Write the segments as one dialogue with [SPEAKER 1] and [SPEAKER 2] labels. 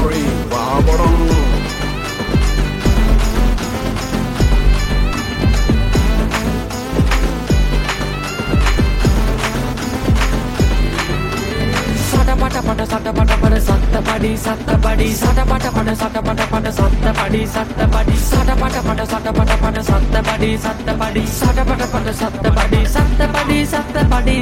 [SPEAKER 1] free, Babarang.
[SPEAKER 2] Sata pada satta padi satta padi sata pada satta padi satta padi sata pada satta padi satta padi sata pada satta padi satta padi.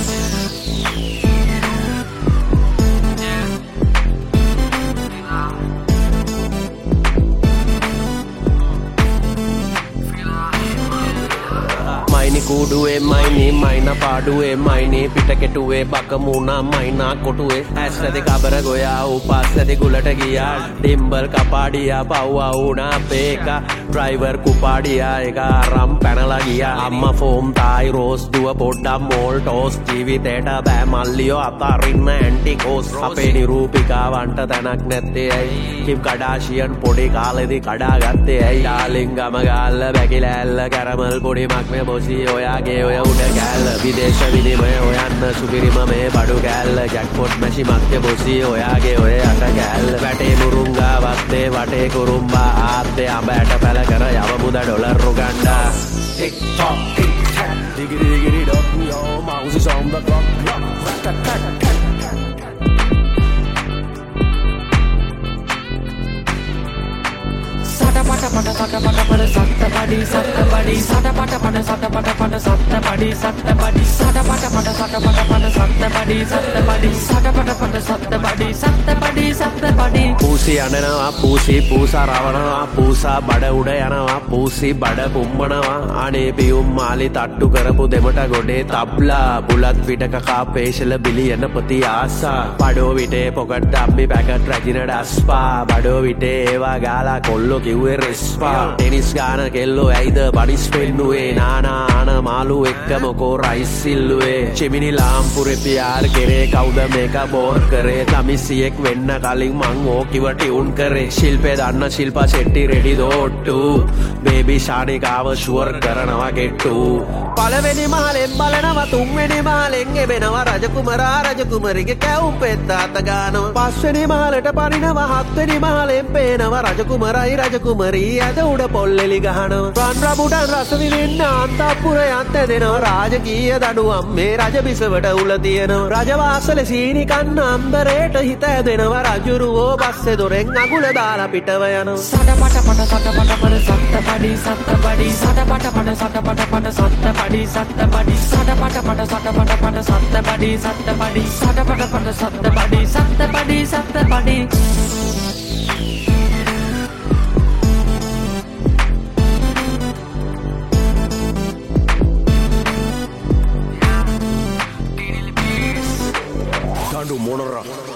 [SPEAKER 1] Maini kuduwe maini maina paduwe maini පිටකෙටුවේ බකමුණා මයිනා කොටුවේ ඇස්සද කබර ගොයා උපස්සද ගුලට ගියා ඩිම්බල් කපාඩියා පව්වා වුණා පේකා driver කුපාඩියා එක අරම් පැනලා ගියා අම්මා form තායි rose දුව පොඩ්ඩක් මෝල් ටෝස් ජීවිතේට බෑ මල්ලියෝ අතරින්න ඇන්ටිකෝස් අපේ නිරූපිකාවන්ට තැනක් නැත්තේ ඇයි කිම් කඩාෂියන් පොඩි කාලෙදි කඩාගත්තේ ඇයි ඩාලින් ගම ගාල්ල බැකිලෑල්ල කැරමල් පොඩි මක්මේ බොසි ඔයාගේ ඔය උඩ කෑල්ල විදේශ විනිමය හොයන්න සුපිරිම මේ බඩු කෑල්ල ජැක්පොට් මැෂි මක්කේ බොසි ඔයාගේ ඔය අට කෑල්ල වැටේ මුරුංගා වත්තේ වටේ කුරුම්බා ආත්තේ අඹ ඇට පැල කර යවමුද ඩොලර් උගන්ඩා ටික් ටොක් ටික් ටැක් දිගිරි දිගිරි ඩොක් යෝ mouse is on the clock
[SPEAKER 2] Sata pada satta padi satta padi sata pada satta padi satta padi sata pada satta padi satta padi sata pada satta padi satta padi.
[SPEAKER 1] පූසි යනනවා පූසි පූසා රවනවා පූසා බඩ උඩ යනවා පූසි බඩ පුම්බනවා අනේ පියුම් මාලි තට්ටු කරපු දෙමට ගොඩේ තබ්ලා බුලත් විටක කාපේශල බිලියන පති ආසා බඩෝ විටේ පොකට් ඩම්මි පැකට් රැජින ඩස්පා බඩෝ විටේ ඒවා ගාලා කොල්ලෝ කිව්වේ රෙස්පා ටෙනිස් ගාන කෙල්ලෝ ඇයිද බඩිස් පෙන්නුවේ නානා ආන මාළු එක්ක මොකෝ රයිස් සිල්ලුවේ චෙමිනි ලාම්පුරේ පියාර් කෙරේ කවුද මේක බෝර් කරේ තමිසියෙක් වෙන්න කලින් මං ඕකිව ටියුන් කරේ ශිල්පේ දන්න ශිල්පා ෂෙට්ටි රෙඩි දෝට්ටු බේබි ශානිකාව ෂුවර් කරනවා ගෙට්ටු පළවෙනි මහලෙන් බලනවා තුන්වෙනි මහලෙන් එබෙනවා රජකුමරා රජකුමරිගේ කැවුම් පෙත්තාත ගානවා පස්වෙනි මහලට පනිනවා හත්වෙනි මහලෙන් පේනවා රජකුමරයි රජකුමරී ඇද උඩ පොල්ලෙලි ගහනවා රන් රබුටන් රස විඳින්න අන්තපුරයන්ත දෙනවා රාජකීය දඩුවම් මේ රජ බිසවට උල තියෙනවා රජවාසලේ සීනි කන්න අම්බරේට හිත ඇදෙනවා රජුරුවෝ පස්සේ දොරෙන් අගුල දාලා පිටව යනවා
[SPEAKER 2] Sata pada satta padi satta padi sata pada satta padi satta padi sata pada satta padi satta padi sata pada satta padi satta padi.
[SPEAKER 1] Gandu monora